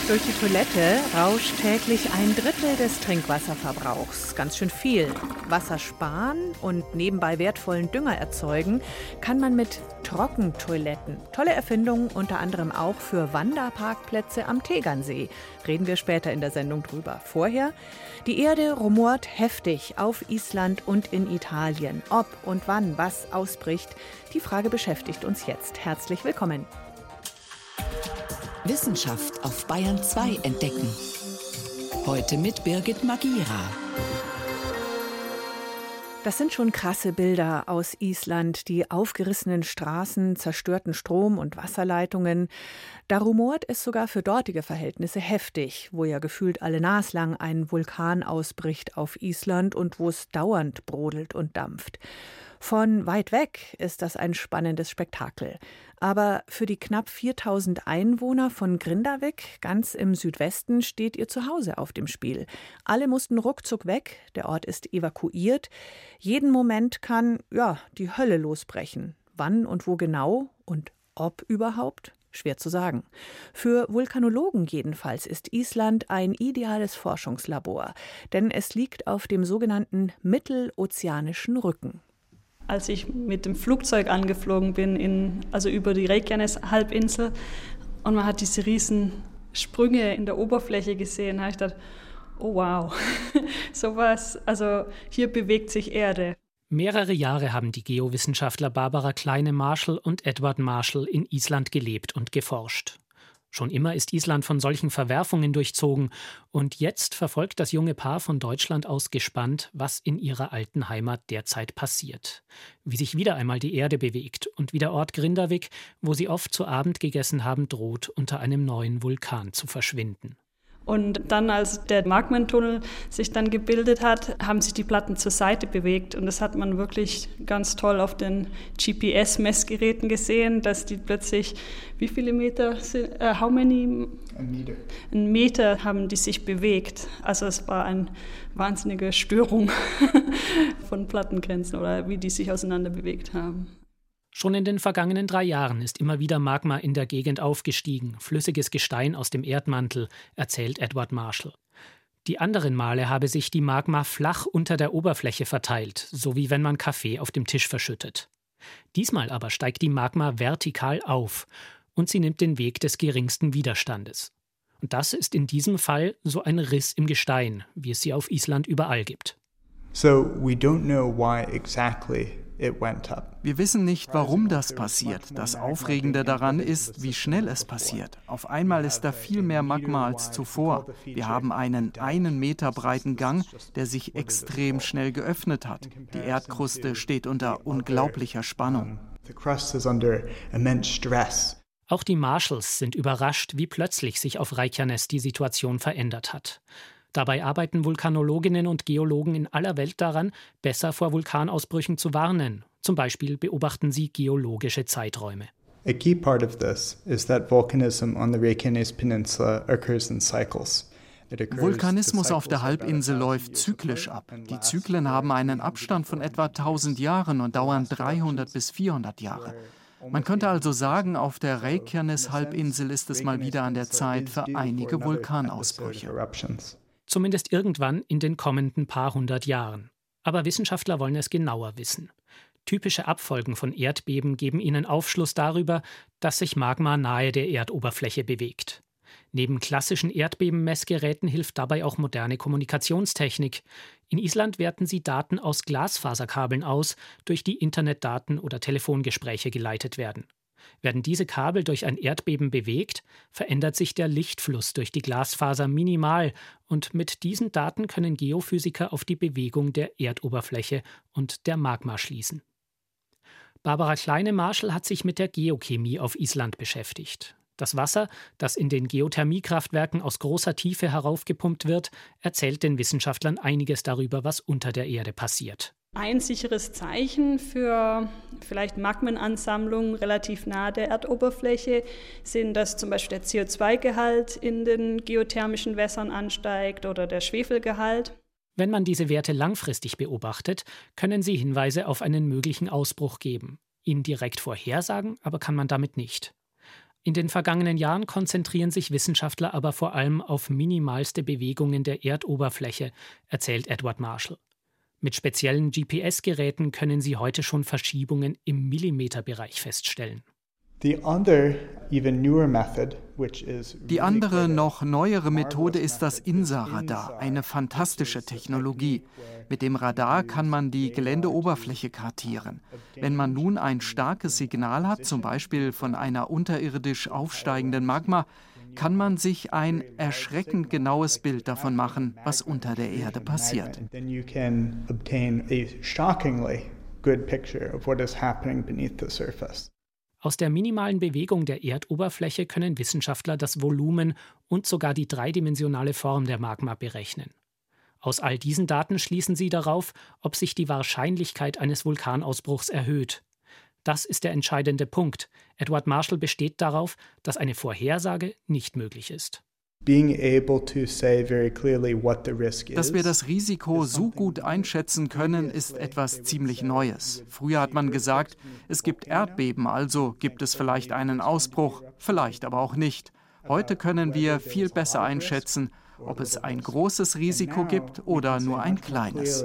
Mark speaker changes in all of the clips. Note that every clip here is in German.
Speaker 1: Durch die Toilette rauscht täglich 1/3 des Trinkwasserverbrauchs. Ganz schön viel. Wasser sparen und nebenbei wertvollen Dünger erzeugen kann man mit Trockentoiletten. Tolle Erfindung, unter anderem auch für Wanderparkplätze am Tegernsee. Reden wir später in der Sendung drüber. Vorher, die Erde rumort heftig auf Island und in Italien. Ob und wann was ausbricht, die Frage beschäftigt uns jetzt. Herzlich willkommen.
Speaker 2: Wissenschaft auf Bayern 2 entdecken. Heute mit Birgit Magira.
Speaker 1: Das sind schon krasse Bilder aus Island, die aufgerissenen Straßen, zerstörten Strom- und Wasserleitungen. Da rumort es sogar für dortige Verhältnisse heftig, wo ja gefühlt alle naslang ein Vulkan ausbricht auf Island und wo es dauernd brodelt und dampft. Von weit weg ist das ein spannendes Spektakel. Aber für die knapp 4000 Einwohner von Grindavik, ganz im Südwesten, steht ihr Zuhause auf dem Spiel. Alle mussten ruckzuck weg, der Ort ist evakuiert. Jeden Moment kann, die Hölle losbrechen. Wann und wo genau und ob überhaupt? Schwer zu sagen. Für Vulkanologen jedenfalls ist Island ein ideales Forschungslabor, denn es liegt auf dem sogenannten Mittelozeanischen Rücken.
Speaker 3: Als ich mit dem Flugzeug angeflogen bin, über die Reykjanes-Halbinsel und man hat diese riesen Sprünge in der Oberfläche gesehen, habe ich gedacht, oh wow, sowas, also hier bewegt sich Erde.
Speaker 4: Mehrere Jahre haben die Geowissenschaftler Barbara Kleine-Marshall und Edward Marshall in Island gelebt und geforscht. Schon immer ist Island von solchen Verwerfungen durchzogen und jetzt verfolgt das junge Paar von Deutschland aus gespannt, was in ihrer alten Heimat derzeit passiert. Wie sich wieder einmal die Erde bewegt und wie der Ort Grindavik, wo sie oft zu Abend gegessen haben, droht, unter einem neuen Vulkan zu verschwinden.
Speaker 3: Und dann, als der Magmentunnel sich dann gebildet hat, haben sich die Platten zur Seite bewegt. Und das hat man wirklich ganz toll auf den GPS-Messgeräten gesehen, dass die plötzlich, wie viele Meter sind, how many? Ein Meter haben die sich bewegt. Also es war eine wahnsinnige Störung von Plattengrenzen oder wie die sich auseinander bewegt haben.
Speaker 4: Schon in den vergangenen 3 Jahren ist immer wieder Magma in der Gegend aufgestiegen, flüssiges Gestein aus dem Erdmantel, erzählt Edward Marshall. Die anderen Male habe sich die Magma flach unter der Oberfläche verteilt, so wie wenn man Kaffee auf dem Tisch verschüttet. Diesmal aber steigt die Magma vertikal auf und sie nimmt den Weg des geringsten Widerstandes. Und das ist in diesem Fall so ein Riss im Gestein, wie es sie auf Island überall gibt.
Speaker 5: So we don't know why exactly it went up.
Speaker 6: Wir wissen nicht, warum das passiert. Das Aufregende daran ist, wie schnell es passiert. Auf einmal ist da viel mehr Magma als zuvor. Wir haben einen 1 Meter breiten Gang, der sich extrem schnell geöffnet hat. Die Erdkruste steht unter unglaublicher Spannung.
Speaker 5: The crust is under immense stress.
Speaker 4: Auch die Marshalls sind überrascht, wie plötzlich sich auf Reykjanes die Situation verändert hat. Dabei arbeiten Vulkanologinnen und Geologen in aller Welt daran, besser vor Vulkanausbrüchen zu warnen. Zum Beispiel beobachten sie geologische Zeiträume.
Speaker 5: A key part of this is that volcanism on the Reykjanes Peninsula occurs in cycles.
Speaker 6: Vulkanismus auf der Halbinsel läuft zyklisch ab. Die Zyklen haben einen Abstand von etwa 1000 Jahren und dauern 300 bis 400 Jahre. Man könnte also sagen, auf der Reykjanes-Halbinsel ist es mal wieder an der Zeit für einige Vulkanausbrüche.
Speaker 4: Zumindest irgendwann in den kommenden paar hundert Jahren. Aber Wissenschaftler wollen es genauer wissen. Typische Abfolgen von Erdbeben geben ihnen Aufschluss darüber, dass sich Magma nahe der Erdoberfläche bewegt. Neben klassischen Erdbebenmessgeräten hilft dabei auch moderne Kommunikationstechnik. In Island werten sie Daten aus Glasfaserkabeln aus, durch die Internetdaten oder Telefongespräche geleitet werden. Werden diese Kabel durch ein Erdbeben bewegt, verändert sich der Lichtfluss durch die Glasfaser minimal und mit diesen Daten können Geophysiker auf die Bewegung der Erdoberfläche und der Magma schließen. Barbara Kleine-Marshall hat sich mit der Geochemie auf Island beschäftigt. Das Wasser, das in den Geothermiekraftwerken aus großer Tiefe heraufgepumpt wird, erzählt den Wissenschaftlern einiges darüber, was unter der Erde passiert.
Speaker 3: Ein sicheres Zeichen für vielleicht Magmenansammlungen relativ nahe der Erdoberfläche sind, dass zum Beispiel der CO2-Gehalt in den geothermischen Wässern ansteigt oder der Schwefelgehalt.
Speaker 4: Wenn man diese Werte langfristig beobachtet, können sie Hinweise auf einen möglichen Ausbruch geben. Ihn direkt vorhersagen aber kann man damit nicht. In den vergangenen Jahren konzentrieren sich Wissenschaftler aber vor allem auf minimalste Bewegungen der Erdoberfläche, erzählt Edward Marshall. Mit speziellen GPS-Geräten können sie heute schon Verschiebungen im Millimeterbereich feststellen.
Speaker 5: Die andere,
Speaker 6: noch neuere Methode ist das INSA-Radar, eine fantastische Technologie. Mit dem Radar kann man die Geländeoberfläche kartieren. Wenn man nun ein starkes Signal hat, zum Beispiel von einer unterirdisch aufsteigenden Magma, kann man sich ein erschreckend genaues Bild davon machen, was unter der Erde passiert.
Speaker 4: Aus der minimalen Bewegung der Erdoberfläche können Wissenschaftler das Volumen und sogar die dreidimensionale Form der Magma berechnen. Aus all diesen Daten schließen sie darauf, ob sich die Wahrscheinlichkeit eines Vulkanausbruchs erhöht. Das ist der entscheidende Punkt. Edward Marshall besteht darauf, dass eine Vorhersage nicht möglich ist.
Speaker 6: Dass wir das Risiko so gut einschätzen können, ist etwas ziemlich Neues. Früher hat man gesagt, es gibt Erdbeben, also gibt es vielleicht einen Ausbruch, vielleicht aber auch nicht. Heute können wir viel besser einschätzen, ob es ein großes Risiko gibt oder nur ein kleines.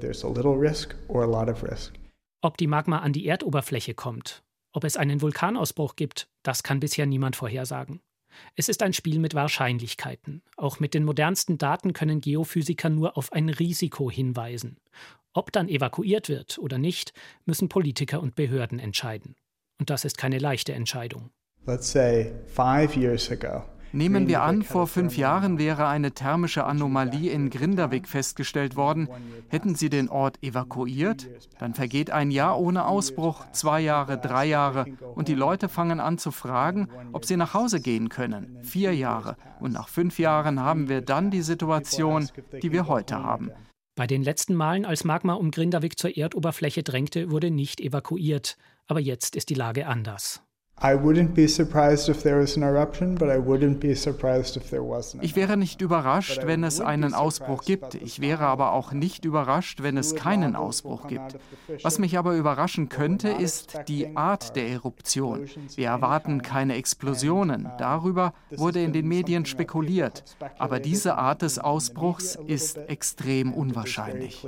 Speaker 4: Ob die Magma an die Erdoberfläche kommt, ob es einen Vulkanausbruch gibt, das kann bisher niemand vorhersagen. Es ist ein Spiel mit Wahrscheinlichkeiten. Auch mit den modernsten Daten können Geophysiker nur auf ein Risiko hinweisen. Ob dann evakuiert wird oder nicht, müssen Politiker und Behörden entscheiden. Und das ist keine leichte Entscheidung.
Speaker 6: Nehmen wir an, vor 5 Jahren wäre eine thermische Anomalie in Grindavik festgestellt worden. Hätten Sie den Ort evakuiert? Dann vergeht ein Jahr ohne Ausbruch, 2 Jahre, 3 Jahre. Und die Leute fangen an zu fragen, ob sie nach Hause gehen können. 4 Jahre. Und nach 5 Jahren haben wir dann die Situation, die wir heute haben.
Speaker 4: Bei den letzten Malen, als Magma um Grindavik zur Erdoberfläche drängte, wurde nicht evakuiert. Aber jetzt ist die Lage anders.
Speaker 6: Ich wäre nicht überrascht, wenn es einen Ausbruch gibt. Ich wäre aber auch nicht überrascht, wenn es keinen Ausbruch gibt. Was mich aber überraschen könnte, ist die Art der Eruption. Wir erwarten keine Explosionen. Darüber wurde in den Medien spekuliert. Aber diese Art des Ausbruchs ist extrem unwahrscheinlich.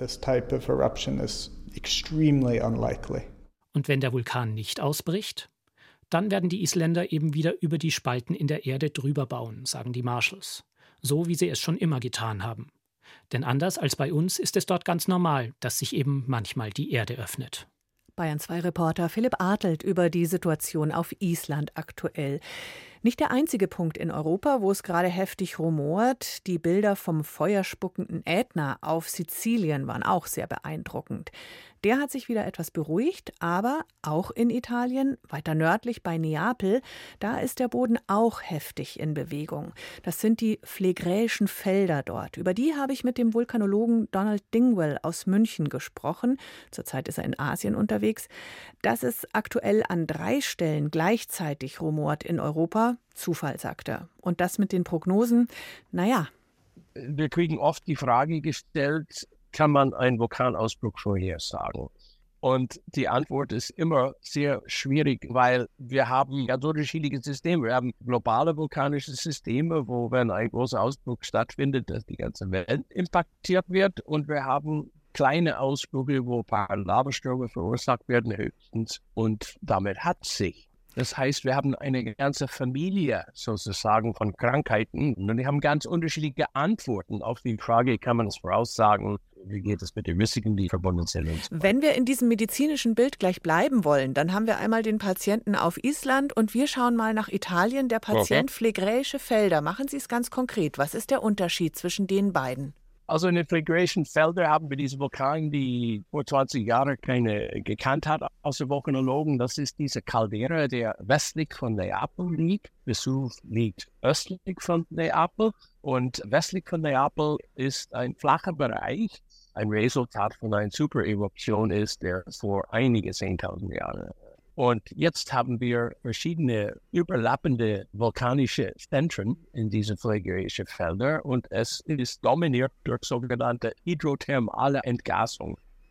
Speaker 4: Und wenn der Vulkan nicht ausbricht? Dann werden die Isländer eben wieder über die Spalten in der Erde drüber bauen, sagen die Marshalls. So wie sie es schon immer getan haben. Denn anders als bei uns ist es dort ganz normal, dass sich eben manchmal die Erde öffnet.
Speaker 1: Bayern-2-Reporter Philipp Artelt über die Situation auf Island aktuell. Nicht der einzige Punkt in Europa, wo es gerade heftig rumort. Die Bilder vom feuerspuckenden Ätna auf Sizilien waren auch sehr beeindruckend. Der hat sich wieder etwas beruhigt, aber auch in Italien, weiter nördlich bei Neapel, da ist der Boden auch heftig in Bewegung. Das sind die phlegräischen Felder dort. Über die habe ich mit dem Vulkanologen Donald Dingwall aus München gesprochen. Zurzeit ist er in Asien unterwegs. Dass es aktuell an 3 Stellen gleichzeitig rumort in Europa, Zufall, sagt er. Und das mit den Prognosen, naja.
Speaker 7: Wir kriegen oft die Frage gestellt, kann man einen Vulkanausbruch vorhersagen? Und die Antwort ist immer sehr schwierig, weil wir haben ganz unterschiedliche Systeme. Wir haben globale vulkanische Systeme, wo, wenn ein großer Ausbruch stattfindet, dass die ganze Welt impactiert wird. Und wir haben kleine Ausbrüche, wo ein paar Lavastürme verursacht werden höchstens. Und damit hat sich. Das heißt, wir haben eine ganze Familie sozusagen von Krankheiten und die haben ganz unterschiedliche Antworten auf die Frage, kann man es voraussagen, wie geht es mit den Risiken, die verbunden sind.
Speaker 1: Wenn wir in diesem medizinischen Bild gleich bleiben wollen, dann haben wir einmal den Patienten auf Island und wir schauen mal nach Italien. Der Patient phlegräische Felder. Machen Sie es ganz konkret. Was ist der Unterschied zwischen den beiden?
Speaker 7: Also in den phlegräischen Feldern haben wir diese Vulkane, die vor 20 Jahren keine gekannt hat, außer Vulkanologen. Das ist diese Caldera, der westlich von Neapel liegt. Vesuv liegt östlich von Neapel. Und westlich von Neapel ist ein flacher Bereich. Ein Resultat von einer Supereruption ist, der vor einige 10.000 Jahren. Und jetzt haben wir verschiedene überlappende vulkanische Zentren in diesen phlegräischen Feldern und es ist dominiert durch sogenannte hydrothermale Entgasung.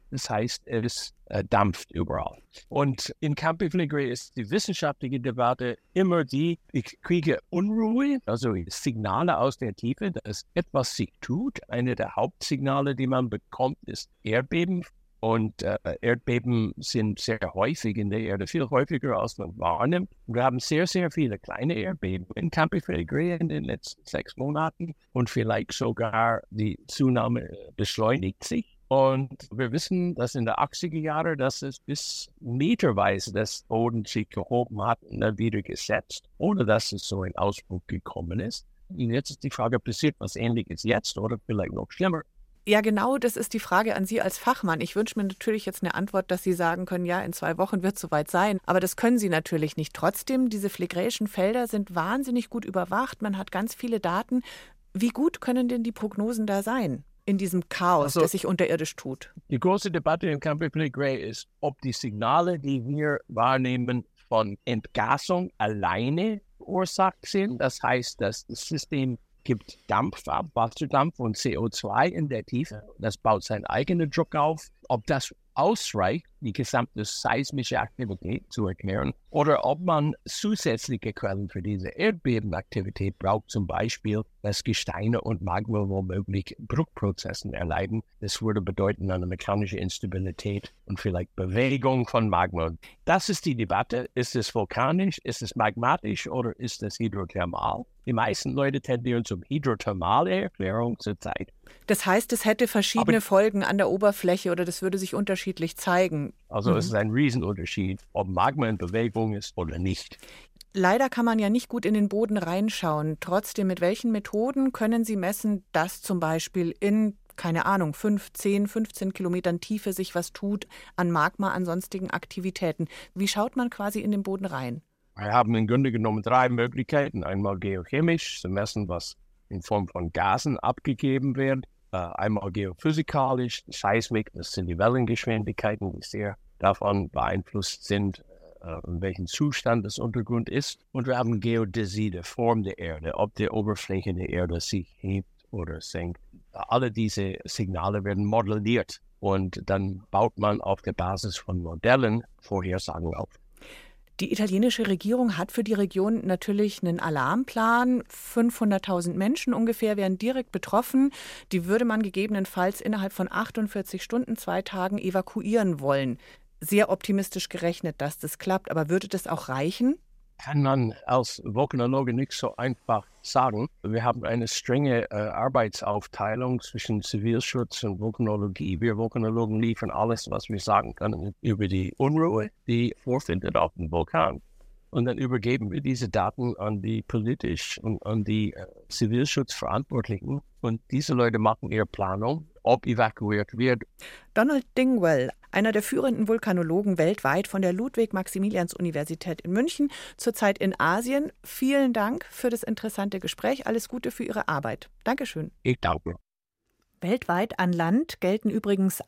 Speaker 7: Das heißt, es dampft überall. Und in Campi Flegrei ist die wissenschaftliche Debatte immer die, ich kriege Unruhe, also Signale aus der Tiefe, dass etwas sich tut. Eine der Hauptsignale, die man bekommt, ist Erdbeben. Und Erdbeben sind sehr häufig in der Erde, viel häufiger als man wahrnimmt. Wir haben sehr, sehr viele kleine Erdbeben in Campi Flegrei in den letzten 6 Monaten. Und vielleicht sogar die Zunahme beschleunigt sich. Und wir wissen, dass in den 80er Jahren, dass es bis meterweise das Boden sich gehoben hat und dann wieder gesetzt, ohne dass es so ein Ausbruch gekommen ist. Und jetzt ist die Frage, passiert was Ähnliches jetzt oder vielleicht noch schlimmer?
Speaker 1: Ja, genau, das ist die Frage an Sie als Fachmann. Ich wünsche mir natürlich jetzt eine Antwort, dass Sie sagen können, ja, in 2 Wochen wird es soweit sein. Aber das können Sie natürlich nicht. Trotzdem, diese phlegraischen Felder sind wahnsinnig gut überwacht. Man hat ganz viele Daten. Wie gut können denn die Prognosen da sein? In diesem Chaos, das sich unterirdisch tut.
Speaker 7: Die große Debatte in Campi Flegrei ist, ob die Signale, die wir wahrnehmen, von Entgasung alleine verursacht sind. Das heißt, dass das System gibt Dampf ab, Wasserdampf und CO2 in der Tiefe. Das baut seinen eigenen Druck auf. Ob das ausreicht, die gesamte seismische Aktivität zu erklären, oder ob man zusätzliche Quellen für diese Erdbebenaktivität braucht, zum Beispiel, dass Gesteine und Magma womöglich Bruchprozessen erleiden. Das würde bedeuten eine mechanische Instabilität und vielleicht Bewegung von Magma. Das ist die Debatte. Ist es vulkanisch, ist es magmatisch oder ist es hydrothermal? Die meisten Leute tendieren zum hydrothermale Erklärung zurzeit.
Speaker 1: Das heißt, es hätte verschiedene Folgen an der Oberfläche oder das würde sich unterschiedlich zeigen.
Speaker 7: Also es ist ein Riesenunterschied, ob Magma in Bewegung ist oder nicht.
Speaker 1: Leider kann man ja nicht gut in den Boden reinschauen. Trotzdem, mit welchen Methoden können Sie messen, dass zum Beispiel in, keine Ahnung, 5, 10, 15 Kilometern Tiefe sich was tut an Magma, an sonstigen Aktivitäten? Wie schaut man quasi in den Boden rein?
Speaker 7: Wir haben im Grunde genommen 3 Möglichkeiten. Einmal geochemisch, zu messen, was in Form von Gasen abgegeben wird. Einmal geophysikalisch, Seismik, das sind die Wellengeschwindigkeiten, die sehr davon beeinflusst sind, in welchem Zustand das Untergrund ist. Und wir haben Geodäsie, die Form der Erde, ob die Oberfläche der Erde sich hebt oder senkt. Alle diese Signale werden modelliert und dann baut man auf der Basis von Modellen Vorhersagen auf.
Speaker 1: Die italienische Regierung hat für die Region natürlich einen Alarmplan. 500.000 Menschen ungefähr wären direkt betroffen. Die würde man gegebenenfalls innerhalb von 48 Stunden, 2 Tagen evakuieren wollen. Sehr optimistisch gerechnet, dass das klappt. Aber würde das auch reichen?
Speaker 7: Kann man als Vulkanologe nicht so einfach sagen. Wir haben eine strenge Arbeitsaufteilung zwischen Zivilschutz und Vulkanologie. Wir Vulkanologen liefern alles, was wir sagen können, über die Unruhe, die vorfindet auf dem Vulkan. Und dann übergeben wir diese Daten an die politisch und an die Zivilschutzverantwortlichen. Und diese Leute machen ihre Planung, ob evakuiert wird.
Speaker 1: Donald Dingwall, einer der führenden Vulkanologen weltweit von der Ludwig-Maximilians-Universität in München, zurzeit in Asien. Vielen Dank für das interessante Gespräch. Alles Gute für Ihre Arbeit. Dankeschön.
Speaker 7: Ich danke.
Speaker 1: Weltweit an Land gelten übrigens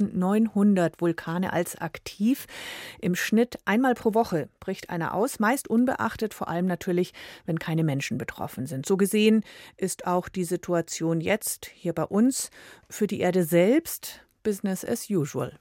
Speaker 1: 1900 Vulkane als aktiv. Im Schnitt einmal pro Woche bricht einer aus, meist unbeachtet, vor allem natürlich, wenn keine Menschen betroffen sind. So gesehen ist auch die Situation jetzt hier bei uns für die Erde selbst Business as usual.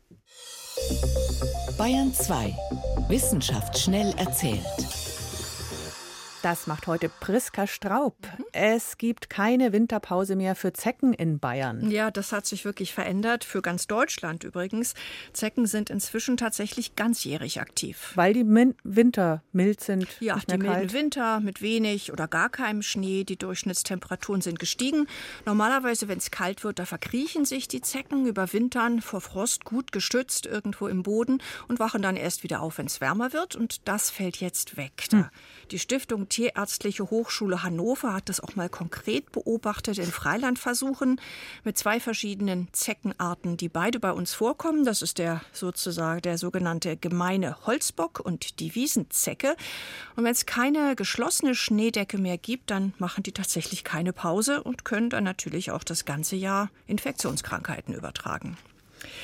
Speaker 2: Bayern 2. Wissenschaft schnell erzählt.
Speaker 1: Das macht heute Priska Straub. Es gibt keine Winterpause mehr für Zecken in Bayern.
Speaker 8: Ja, das hat sich wirklich verändert. Für ganz Deutschland übrigens. Zecken sind inzwischen tatsächlich ganzjährig aktiv.
Speaker 1: Weil die Winter mild sind.
Speaker 8: Ja, die milden Winter mit wenig oder gar keinem Schnee. Die Durchschnittstemperaturen sind gestiegen. Normalerweise, wenn es kalt wird, da verkriechen sich die Zecken, überwintern vor Frost gut geschützt irgendwo im Boden und wachen dann erst wieder auf, wenn es wärmer wird. Und das fällt jetzt weg. Die Stiftung Tierärztliche Hochschule Hannover hat das auch mal konkret beobachtet in Freilandversuchen mit 2 verschiedenen Zeckenarten, die beide bei uns vorkommen. Das ist der sogenannte gemeine Holzbock und die Wiesenzecke. Und wenn es keine geschlossene Schneedecke mehr gibt, dann machen die tatsächlich keine Pause und können dann natürlich auch das ganze Jahr Infektionskrankheiten übertragen.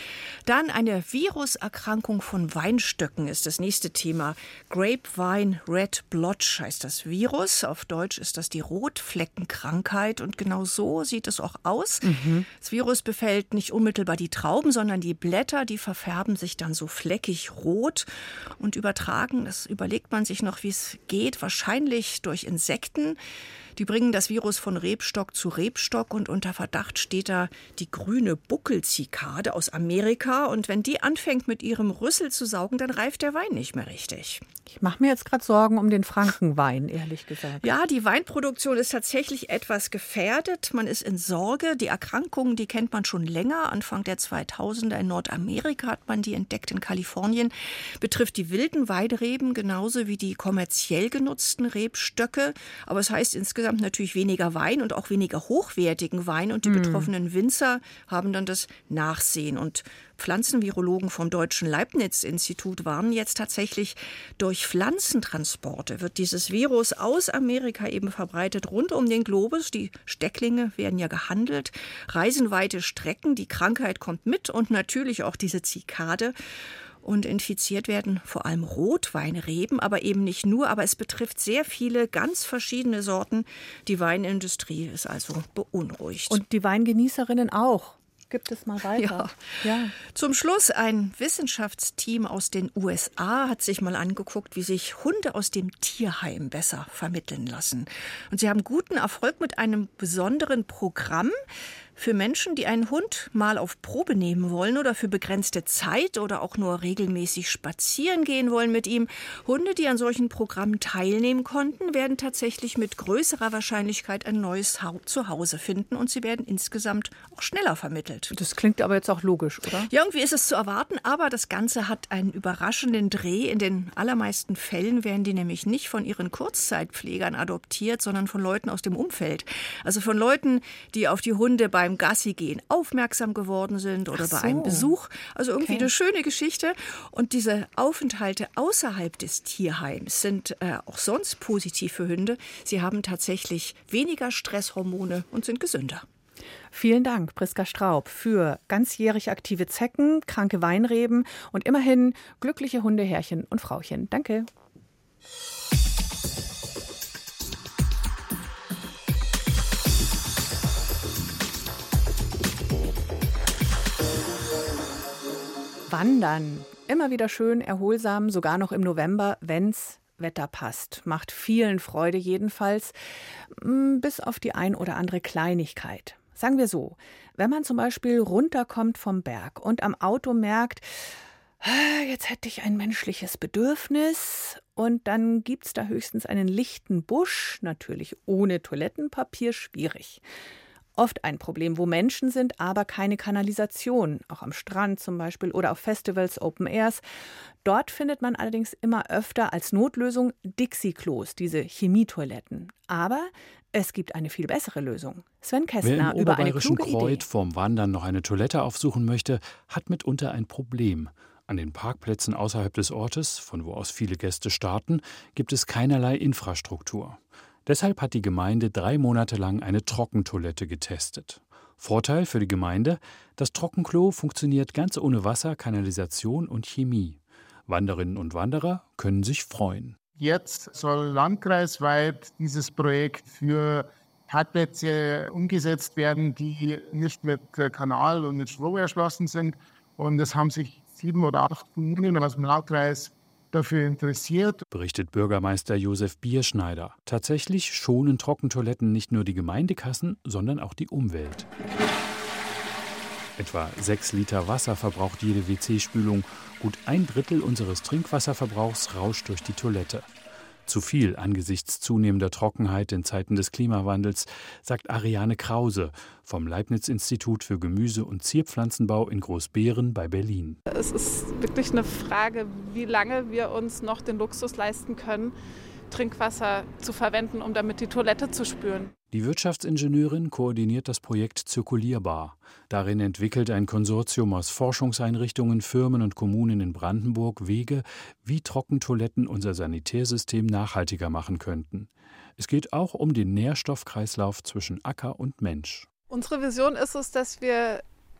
Speaker 8: Dann eine Viruserkrankung von Weinstöcken ist das nächste Thema. Grapevine Red Blotch heißt das Virus. Auf Deutsch ist das die Rotfleckenkrankheit und genau so sieht es auch aus. Das Virus befällt nicht unmittelbar die Trauben, sondern die Blätter, die verfärben sich dann so fleckig rot und übertragen, das überlegt man sich noch, wie es geht, wahrscheinlich durch Insekten. Die bringen das Virus von Rebstock zu Rebstock und unter Verdacht steht da die grüne Buckelzikade aus Amerika. Und wenn die anfängt, mit ihrem Rüssel zu saugen, dann reift der Wein nicht mehr richtig.
Speaker 1: Ich mache mir jetzt gerade Sorgen um den Frankenwein, ehrlich gesagt.
Speaker 8: Ja, die Weinproduktion ist tatsächlich etwas gefährdet. Man ist in Sorge. Die Erkrankungen, die kennt man schon länger. Anfang der 2000er in Nordamerika hat man die entdeckt, in Kalifornien. Betrifft die wilden Weinreben genauso wie die kommerziell genutzten Rebstöcke. Aber es heißt insgesamt natürlich weniger Wein und auch weniger hochwertigen Wein. Und die betroffenen Winzer haben dann das Nachsehen. Und Pflanzenvirologen vom Deutschen Leibniz-Institut warnen jetzt tatsächlich, durch Pflanzentransporte wird dieses Virus aus Amerika eben verbreitet rund um den Globus. Die Stecklinge werden ja gehandelt, reisen weite Strecken, die Krankheit kommt mit und natürlich auch diese Zikade. Und infiziert werden vor allem Rotweinreben, aber eben nicht nur. Aber es betrifft sehr viele ganz verschiedene Sorten. Die Weinindustrie ist also beunruhigt.
Speaker 1: Und die Weingenießerinnen auch. Gibt es mal weiter.
Speaker 8: Ja. Zum Schluss, ein Wissenschaftsteam aus den USA hat sich mal angeguckt, wie sich Hunde aus dem Tierheim besser vermitteln lassen. Und sie haben guten Erfolg mit einem besonderen Programm für Menschen, die einen Hund mal auf Probe nehmen wollen oder für begrenzte Zeit oder auch nur regelmäßig spazieren gehen wollen mit ihm. Hunde, die an solchen Programmen teilnehmen konnten, werden tatsächlich mit größerer Wahrscheinlichkeit ein neues Zuhause finden und sie werden insgesamt auch schneller vermittelt.
Speaker 1: Das klingt aber jetzt auch logisch, oder?
Speaker 8: Ja, irgendwie ist es zu erwarten, aber das Ganze hat einen überraschenden Dreh. In den allermeisten Fällen werden die nämlich nicht von ihren Kurzzeitpflegern adoptiert, sondern von Leuten aus dem Umfeld. Also von Leuten, die auf die Hunde beim Gassi-Gehen aufmerksam geworden sind oder bei einem Besuch. Also irgendwie eine schöne Geschichte. Und diese Aufenthalte außerhalb des Tierheims sind auch sonst positiv für Hunde. Sie haben tatsächlich weniger Stresshormone und sind gesünder.
Speaker 1: Vielen Dank, Priska Straub, für ganzjährig aktive Zecken, kranke Weinreben und immerhin glückliche Hundeherrchen und Frauchen. Danke. Wandern. Immer wieder schön, erholsam, sogar noch im November, wenn's Wetter passt. Macht vielen Freude jedenfalls, bis auf die ein oder andere Kleinigkeit. Sagen wir so, wenn man zum Beispiel runterkommt vom Berg und am Auto merkt, jetzt hätte ich ein menschliches Bedürfnis und dann gibt es da höchstens einen lichten Busch, natürlich ohne Toilettenpapier, schwierig. Oft ein Problem, wo Menschen sind, aber keine Kanalisation, auch am Strand zum Beispiel oder auf Festivals, Open Airs. Dort findet man allerdings immer öfter als Notlösung Dixie-Klos, diese Chemietoiletten. Aber es gibt eine viel bessere Lösung. Sven Kästner über eine kluge Idee.
Speaker 9: Wer im Oberbayerischen Kreuth vorm Wandern noch eine Toilette aufsuchen möchte, hat mitunter ein Problem. An den Parkplätzen außerhalb des Ortes, von wo aus viele Gäste starten, gibt es keinerlei Infrastruktur. Deshalb hat die Gemeinde 3 Monate lang eine Trockentoilette getestet. Vorteil für die Gemeinde: Das Trockenklo funktioniert ganz ohne Wasser, Kanalisation und Chemie. Wanderinnen und Wanderer können sich freuen.
Speaker 10: Jetzt soll landkreisweit dieses Projekt für Parkplätze umgesetzt werden, die nicht mit Kanal und mit Strom erschlossen sind. Und es haben sich 7 oder 8 Kommunen aus dem Landkreis dafür interessiert,
Speaker 9: berichtet Bürgermeister Josef Bierschneider. Tatsächlich schonen Trockentoiletten nicht nur die Gemeindekassen, sondern auch die Umwelt. Etwa 6 Liter Wasser verbraucht jede WC-Spülung. Gut 1/3 unseres Trinkwasserverbrauchs rauscht durch die Toilette. Zu viel angesichts zunehmender Trockenheit in Zeiten des Klimawandels, sagt Ariane Krause vom Leibniz-Institut für Gemüse- und Zierpflanzenbau in Großbeeren bei Berlin.
Speaker 11: Es ist wirklich eine Frage, wie lange wir uns noch den Luxus leisten können, Trinkwasser zu verwenden, um damit die Toilette zu spülen.
Speaker 9: Die Wirtschaftsingenieurin koordiniert das Projekt Zirkulierbar. Darin entwickelt ein Konsortium aus Forschungseinrichtungen, Firmen und Kommunen in Brandenburg Wege, wie Trockentoiletten unser Sanitärsystem nachhaltiger machen könnten. Es geht auch um den Nährstoffkreislauf zwischen Acker und Mensch.
Speaker 11: Unsere Vision ist es, dass wir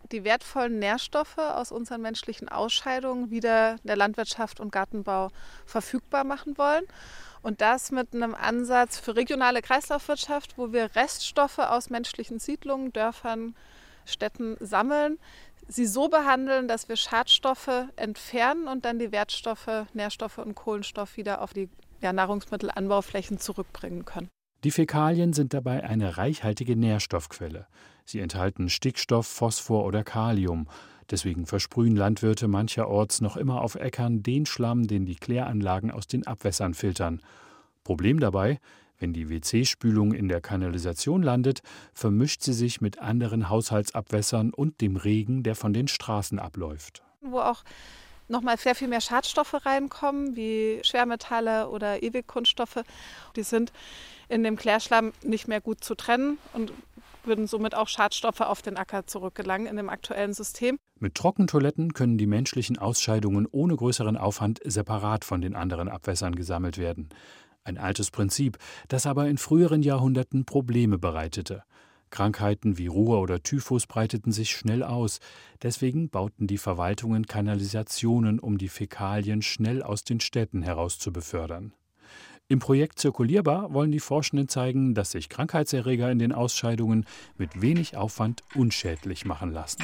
Speaker 11: die wertvollen Nährstoffe aus unseren menschlichen Ausscheidungen wieder der Landwirtschaft und Gartenbau verfügbar machen wollen. Und das mit einem Ansatz für regionale Kreislaufwirtschaft, wo wir Reststoffe aus menschlichen Siedlungen, Dörfern, Städten sammeln, sie so behandeln, dass wir Schadstoffe entfernen und dann die Wertstoffe, Nährstoffe und Kohlenstoff wieder auf die Nahrungsmittelanbauflächen zurückbringen können.
Speaker 9: Die Fäkalien sind dabei eine reichhaltige Nährstoffquelle. Sie enthalten Stickstoff, Phosphor oder Kalium. Deswegen versprühen Landwirte mancherorts noch immer auf Äckern den Schlamm, den die Kläranlagen aus den Abwässern filtern. Problem dabei: Wenn die WC-Spülung in der Kanalisation landet, vermischt sie sich mit anderen Haushaltsabwässern und dem Regen, der von den Straßen abläuft.
Speaker 11: Wo auch nochmal sehr viel mehr Schadstoffe reinkommen, wie Schwermetalle oder Ewigkunststoffe. Die sind in dem Klärschlamm nicht mehr gut zu trennen und würden somit auch Schadstoffe auf den Acker zurückgelangen in dem aktuellen System.
Speaker 9: Mit Trockentoiletten können die menschlichen Ausscheidungen ohne größeren Aufwand separat von den anderen Abwässern gesammelt werden. Ein altes Prinzip, das aber in früheren Jahrhunderten Probleme bereitete. Krankheiten wie Ruhr oder Typhus breiteten sich schnell aus. Deswegen bauten die Verwaltungen Kanalisationen, um die Fäkalien schnell aus den Städten heraus zu befördern. Im Projekt Zirkulierbar wollen die Forschenden zeigen, dass sich Krankheitserreger in den Ausscheidungen mit wenig Aufwand unschädlich machen lassen.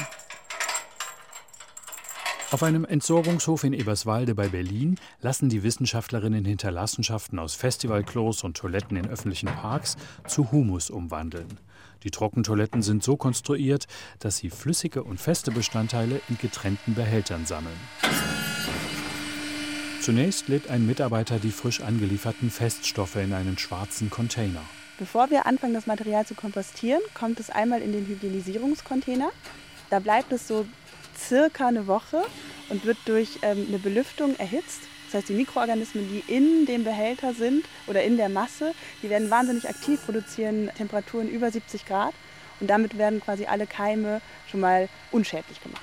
Speaker 9: Auf einem Entsorgungshof in Eberswalde bei Berlin lassen die Wissenschaftlerinnen Hinterlassenschaften aus Festivalklos und Toiletten in öffentlichen Parks zu Humus umwandeln. Die Trockentoiletten sind so konstruiert, dass sie flüssige und feste Bestandteile in getrennten Behältern sammeln. Zunächst lädt ein Mitarbeiter die frisch angelieferten Feststoffe in einen schwarzen Container.
Speaker 12: Bevor wir anfangen, das Material zu kompostieren, kommt es einmal in den Hygienisierungscontainer. Da bleibt es so circa eine Woche und wird durch eine Belüftung erhitzt. Das heißt, die Mikroorganismen, die in dem Behälter sind oder in der Masse, die werden wahnsinnig aktiv, produzieren Temperaturen über 70 Grad. Und damit werden quasi alle Keime schon mal unschädlich gemacht.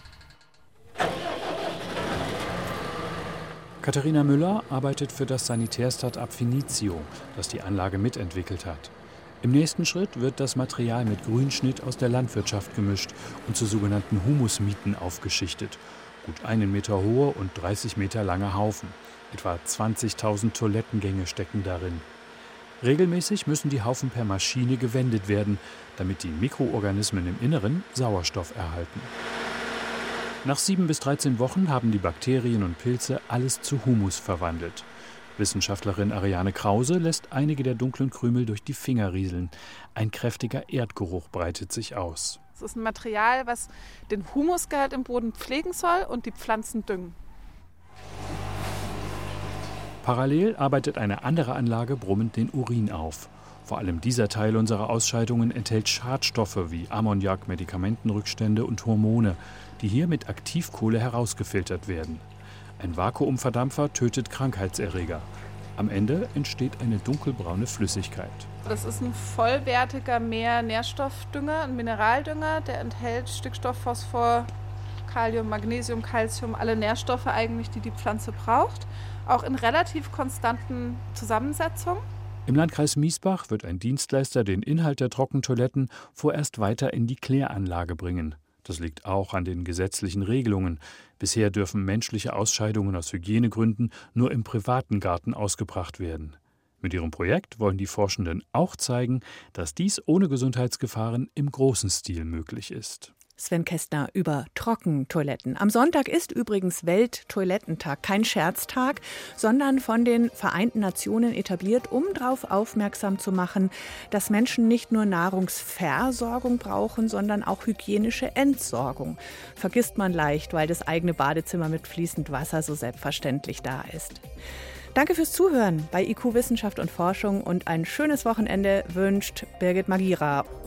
Speaker 9: Katharina Müller arbeitet für das Sanitär-Start-up Finizio, das die Anlage mitentwickelt hat. Im nächsten Schritt wird das Material mit Grünschnitt aus der Landwirtschaft gemischt und zu sogenannten Humusmieten aufgeschichtet. Gut 1 Meter hohe und 30 Meter lange Haufen. Etwa 20.000 Toilettengänge stecken darin. Regelmäßig müssen die Haufen per Maschine gewendet werden, damit die Mikroorganismen im Inneren Sauerstoff erhalten. Nach 7 bis 13 Wochen haben die Bakterien und Pilze alles zu Humus verwandelt. Wissenschaftlerin Ariane Krause lässt einige der dunklen Krümel durch die Finger rieseln. Ein kräftiger Erdgeruch breitet sich aus.
Speaker 11: Es ist ein Material, was den Humusgehalt im Boden pflegen soll und die Pflanzen düngen.
Speaker 9: Parallel arbeitet eine andere Anlage brummend den Urin auf. Vor allem dieser Teil unserer Ausscheidungen enthält Schadstoffe wie Ammoniak, Medikamentenrückstände und Hormone, die hier mit Aktivkohle herausgefiltert werden. Ein Vakuumverdampfer tötet Krankheitserreger. Am Ende entsteht eine dunkelbraune Flüssigkeit.
Speaker 11: Das ist ein vollwertiger Nährstoffdünger, ein Mineraldünger, der enthält Stickstoff, Phosphor, Kalium, Magnesium, Calcium, alle Nährstoffe eigentlich, die die Pflanze braucht, auch in relativ konstanten Zusammensetzungen.
Speaker 9: Im Landkreis Miesbach wird ein Dienstleister den Inhalt der Trockentoiletten vorerst weiter in die Kläranlage bringen. Das liegt auch an den gesetzlichen Regelungen. Bisher dürfen menschliche Ausscheidungen aus Hygienegründen nur im privaten Garten ausgebracht werden. Mit ihrem Projekt wollen die Forschenden auch zeigen, dass dies ohne Gesundheitsgefahren im großen Stil möglich ist.
Speaker 1: Sven Kästner über Trockentoiletten. Am Sonntag ist übrigens Welttoilettentag, kein Scherztag, sondern von den Vereinten Nationen etabliert, um darauf aufmerksam zu machen, dass Menschen nicht nur Nahrungsversorgung brauchen, sondern auch hygienische Entsorgung. Vergisst man leicht, weil das eigene Badezimmer mit fließend Wasser so selbstverständlich da ist. Danke fürs Zuhören bei IQ Wissenschaft und Forschung und ein schönes Wochenende wünscht Birgit Magira.